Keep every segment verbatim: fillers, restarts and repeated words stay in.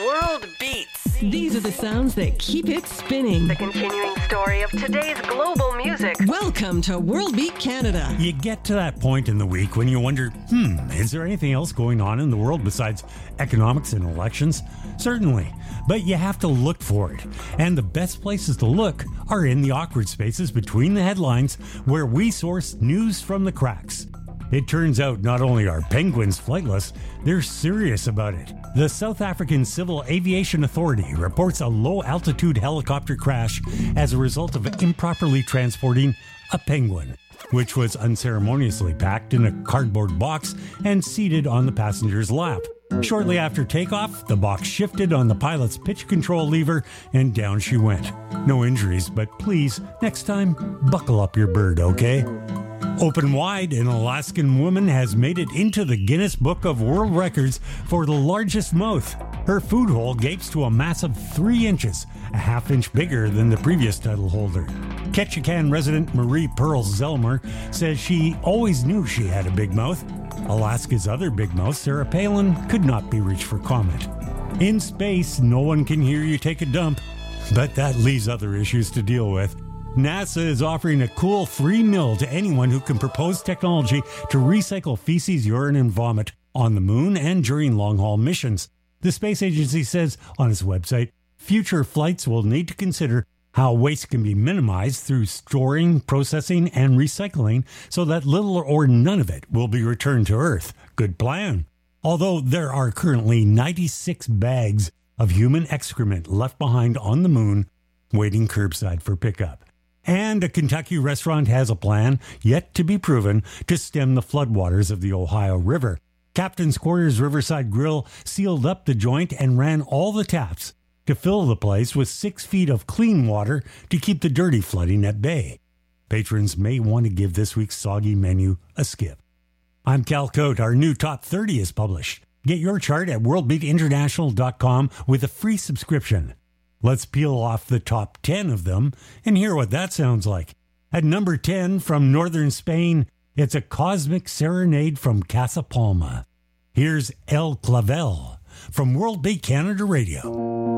World Beats. These are the sounds that keep it spinning. The continuing story of today's global music. Welcome to World Beat Canada. You get to that point in the week when you wonder, hmm, is there anything else going on in the world besides economics and elections? Certainly, but you have to look for it. And the best places to look are in the awkward spaces between the headlines where we source news from the cracks. It turns out not only are penguins flightless, they're serious about it. The South African Civil Aviation Authority reports a low-altitude helicopter crash as a result of improperly transporting a penguin, which was unceremoniously packed in a cardboard box and seated on the passenger's lap. Shortly after takeoff, the box shifted on the pilot's pitch control lever and down she went. No injuries, but please, next time, buckle up your bird, okay? Open wide, an Alaskan woman has made it into the Guinness Book of World Records for the largest mouth. Her food hole gapes to a massive three inches, a half inch bigger than the previous title holder. Ketchikan resident Marie Pearl Zelmer says she always knew she had a big mouth. Alaska's other big mouth, Sarah Palin, could not be reached for comment. In space, no one can hear you take a dump, but that leaves other issues to deal with. NASA is offering a cool free meal to anyone who can propose technology to recycle feces, urine, and vomit on the moon and during long-haul missions. The space agency says on its website, future flights will need to consider how waste can be minimized through storing, processing, and recycling so that little or none of it will be returned to Earth. Good plan. Although there are currently ninety-six bags of human excrement left behind on the moon, waiting curbside for pickup. And a Kentucky restaurant has a plan, yet to be proven, to stem the floodwaters of the Ohio River. Captain's Quarters Riverside Grill sealed up the joint and ran all the taps to fill the place with six feet of clean water to keep the dirty flooding at bay. Patrons may want to give this week's soggy menu a skip. I'm Cal Cote. Our new Top thirty is published. Get your chart at world beat international dot com with a free subscription. Let's peel off the top ten of them and hear what that sounds like. At number ten, from northern Spain, it's a cosmic serenade from Casa Palma. Here's El Clavel from World Beat Canada Radio.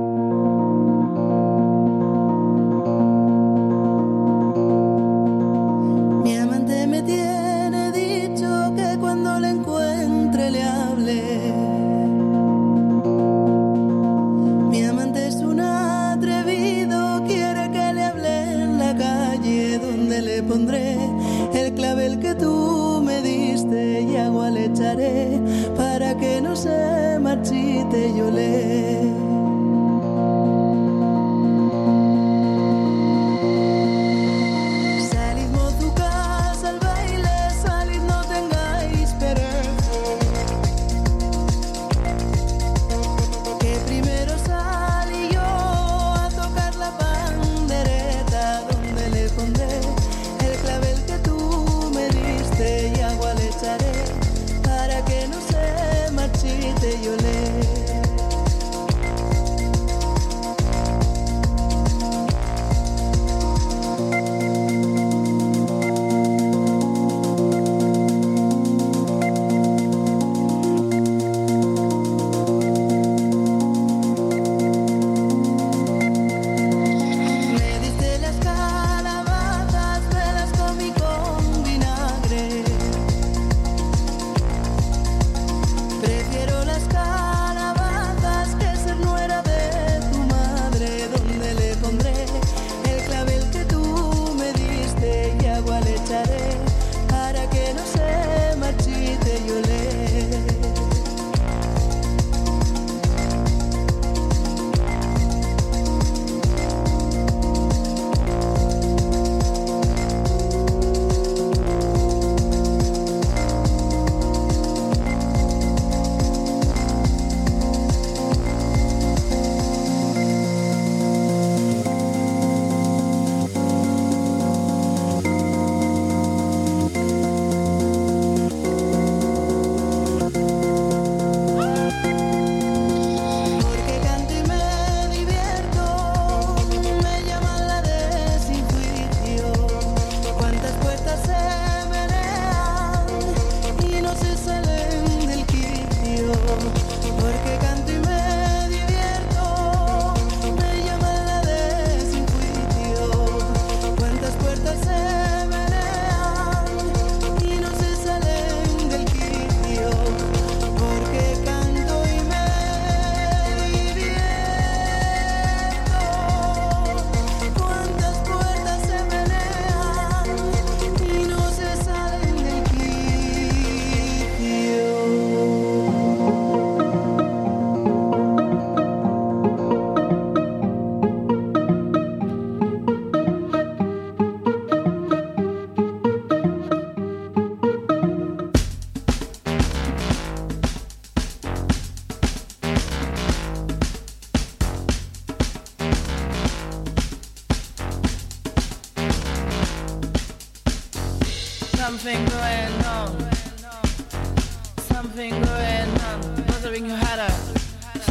Pondré el clavel que tú me diste y agua le echaré para que no se marchite yo le. Salid mozucas al baile, salid no tengáis pena, que primero salí yo a tocar la pandereta donde le pondré y agua le echaré para que no se marchite yo le.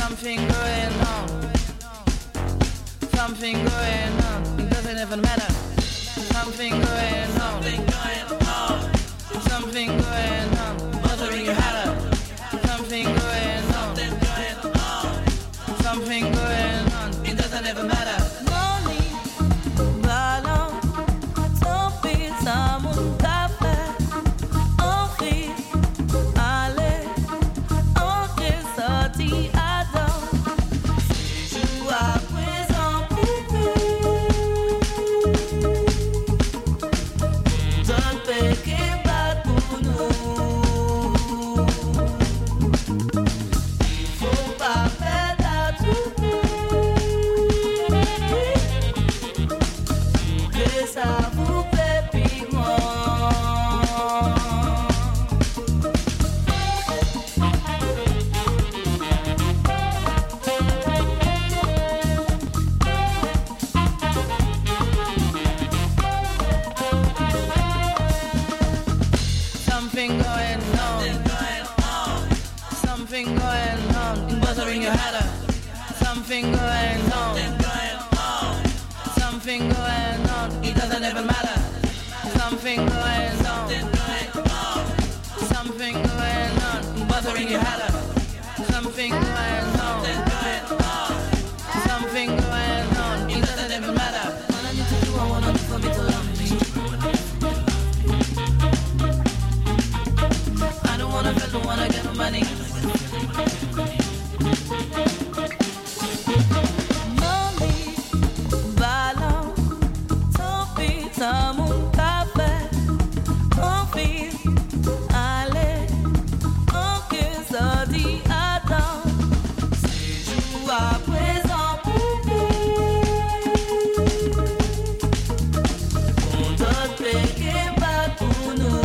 something going on, something going on, it doesn't even matter, something going on, something going on, bothering your head, something going on, something going on, it doesn't even matter. Money, ballon, topi, samun, café, envie, aller, entrer, sortir, adam, joue à présent, poupée, donne péché, pas pour nous, il faut pas perdre à tout. Ça vous fait piment. Something going on, something going on, bothering your head. Something going on, something going on, it doesn't even matter. Something going on, something going on, bothering your head. Something going on, something going on, it doesn't even matter. All I need to do, I wanna do for me to love me. I don't wanna feel, don't wanna get no money. Samun, café, envie, aller, enquête, sortir, attends, c'est jour à présent, poupée, on doit payer pas pour nous,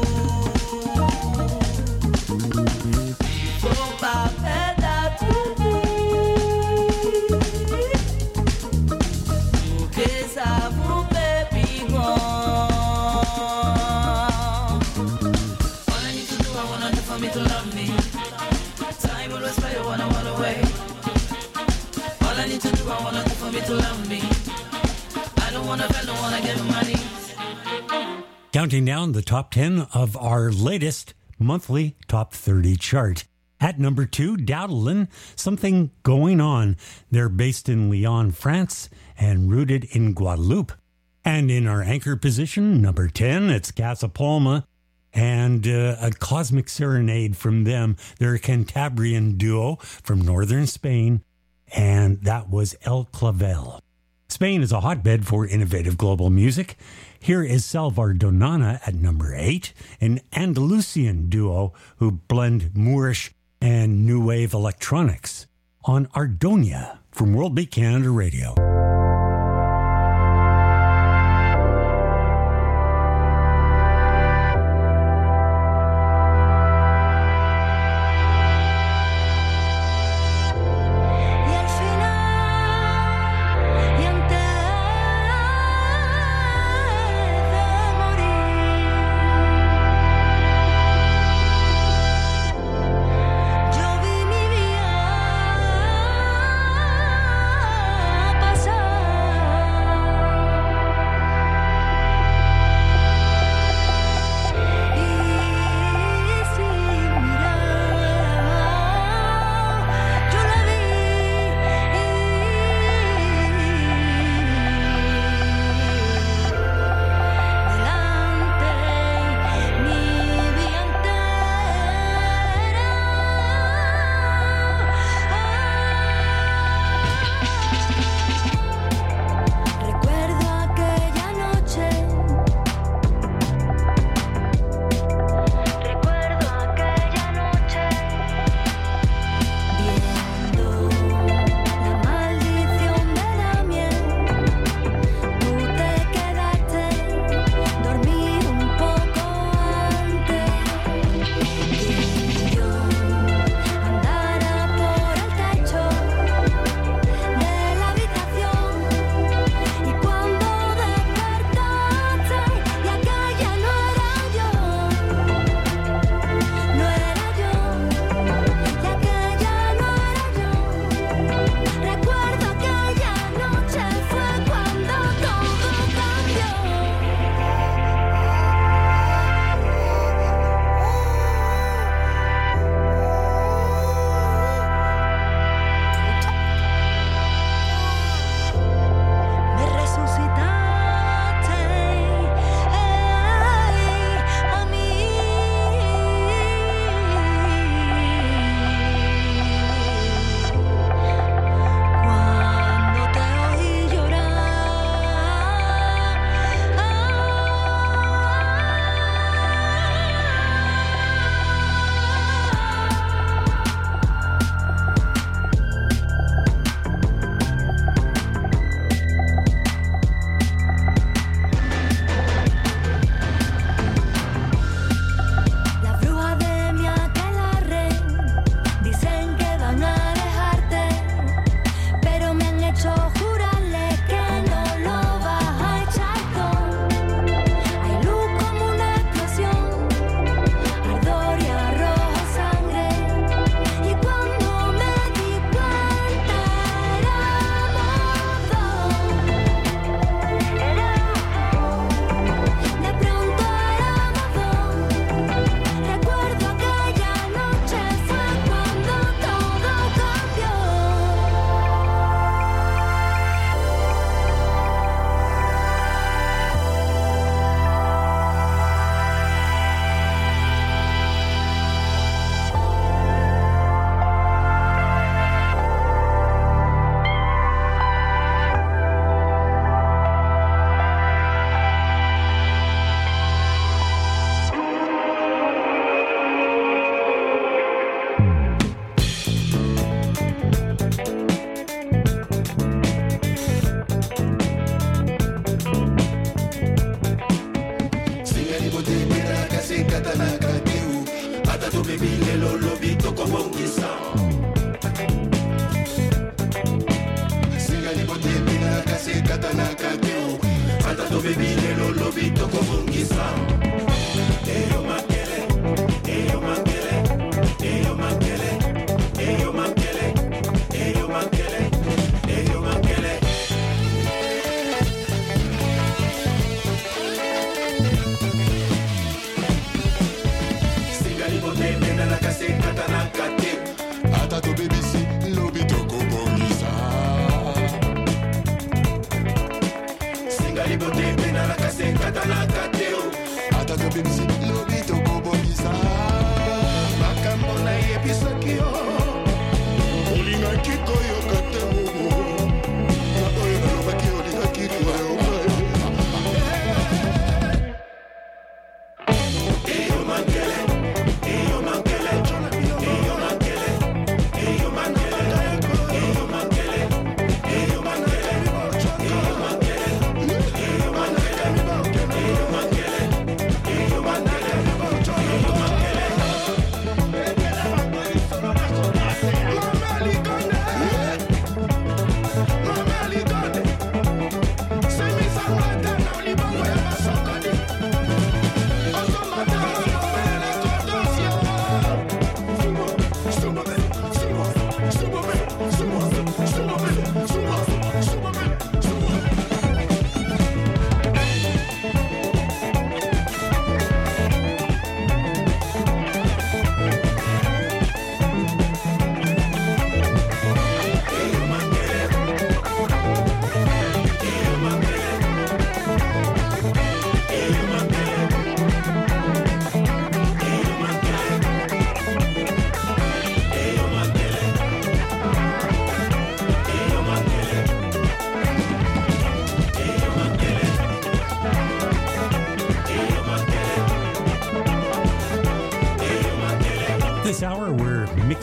il faut pas perdre à tout, pour que ça vous paye. Me to love me. Time will whisper you wanna run away. All I need to do, I wanna do for me to love me. I don't wanna beg, don't wanna give money. Counting down the top ten of our latest monthly top thirty chart. At number two, Dowdelin, Something Going On. They're based in Lyon, France, and rooted in Guadeloupe. And in our anchor position, number ten, it's Casa Palma. And uh, a cosmic serenade from them. They're a Cantabrian duo from northern Spain, and that was El Clavel. Spain is a hotbed for innovative global music. Here is Salvar Donana at number eight, an Andalusian duo who blend Moorish and new wave electronics on Ardonia from World Beat Canada Radio. Pasa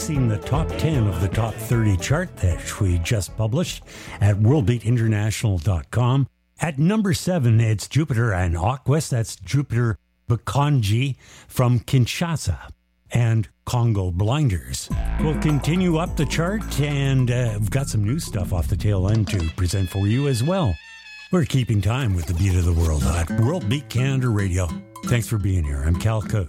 releasing the top ten of the top thirty chart that we just published at world beat international dot com. At number seven, it's Jupiter and Aquas. That's Jupiter Bakonji from Kinshasa and Congo Blinders. We'll continue up the chart, and uh, we've got some new stuff off the tail end to present for you as well. We're keeping time with the beat of the world at World Beat Canada Radio. Thanks for being here. I'm Cal Cote.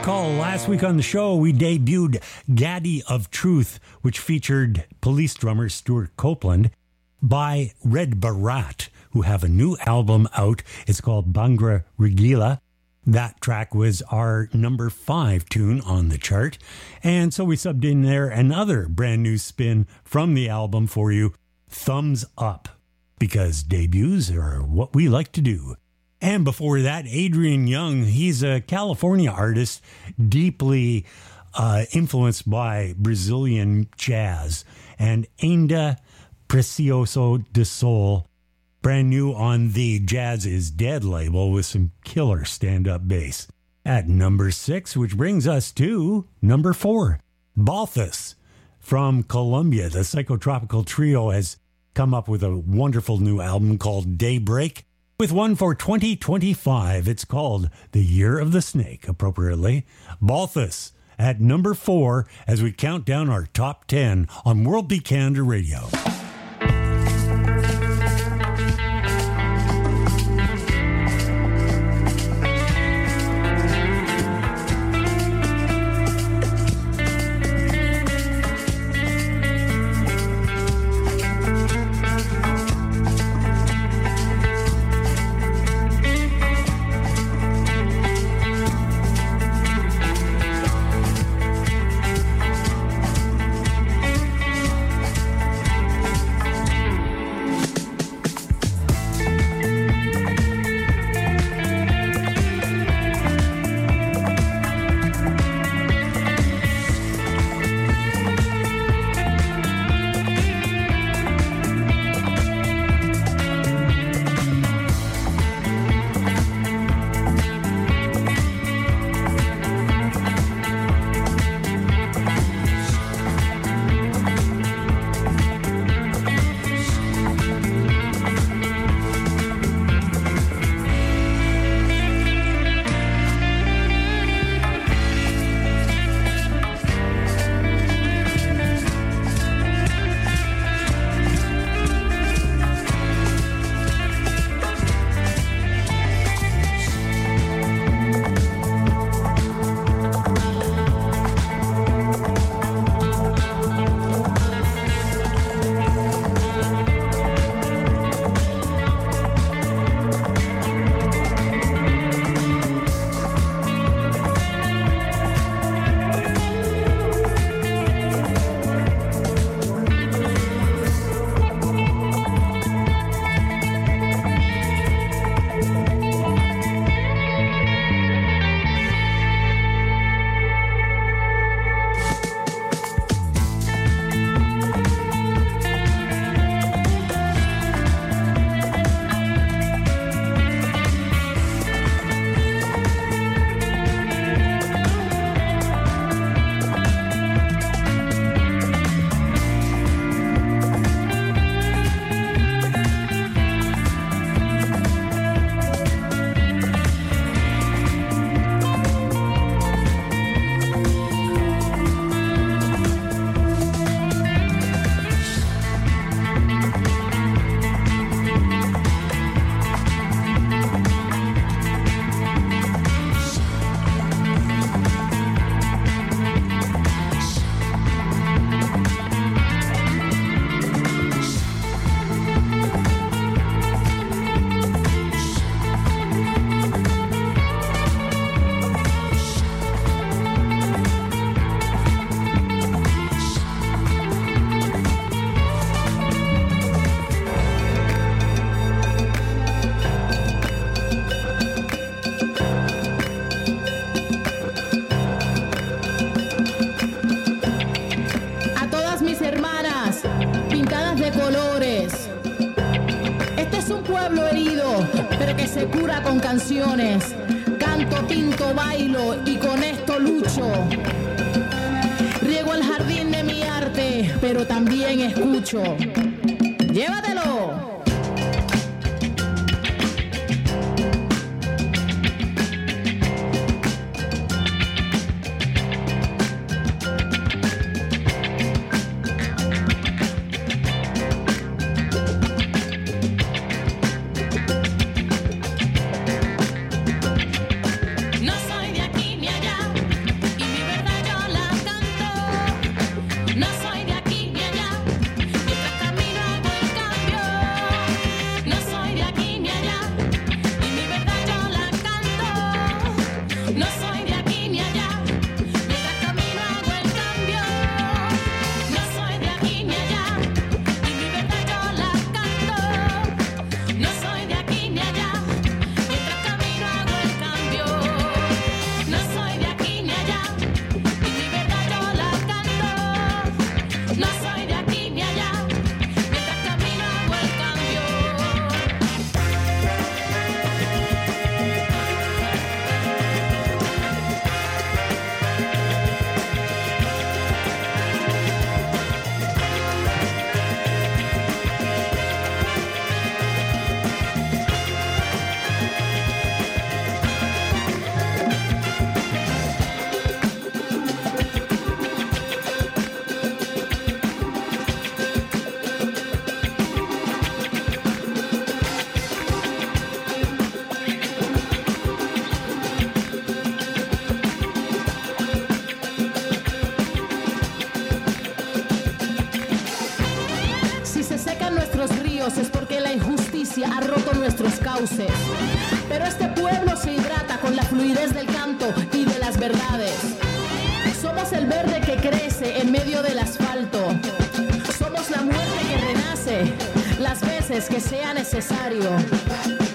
recall last week on the show, we debuted Gaddy of Truth, which featured Police drummer Stuart Copeland, by Red Bharat, who have a new album out. It's called Bhangra Regila. That track was our number five tune on the chart. And so we subbed in there another brand new spin from the album for you, Thumbs Up, because debuts are what we like to do. And before that, Adrian Young, he's a California artist, deeply uh, influenced by Brazilian jazz. And Ainda Precioso de Sol, brand new on the Jazz is Dead label with some killer stand-up bass. At number six, which brings us to number four, Balthus. From Colombia, the Psychotropical Trio has come up with a wonderful new album called Daybreak, with one for twenty twenty-five. It's called The Year of the Snake, appropriately. Balthus at number four as we count down our top ten on World Beat Canada Radio. Canciones, canto, pinto, bailo y con esto lucho. Riego el jardín de mi arte, pero también escucho. ¡Llévatelo! No soy de aquí ni allá. Dios es porque la injusticia ha roto nuestros cauces. Pero este pueblo se hidrata con la fluidez del canto y de las verdades. Somos el verde que crece en medio del asfalto. Somos la muerte que renace las veces que sea necesario.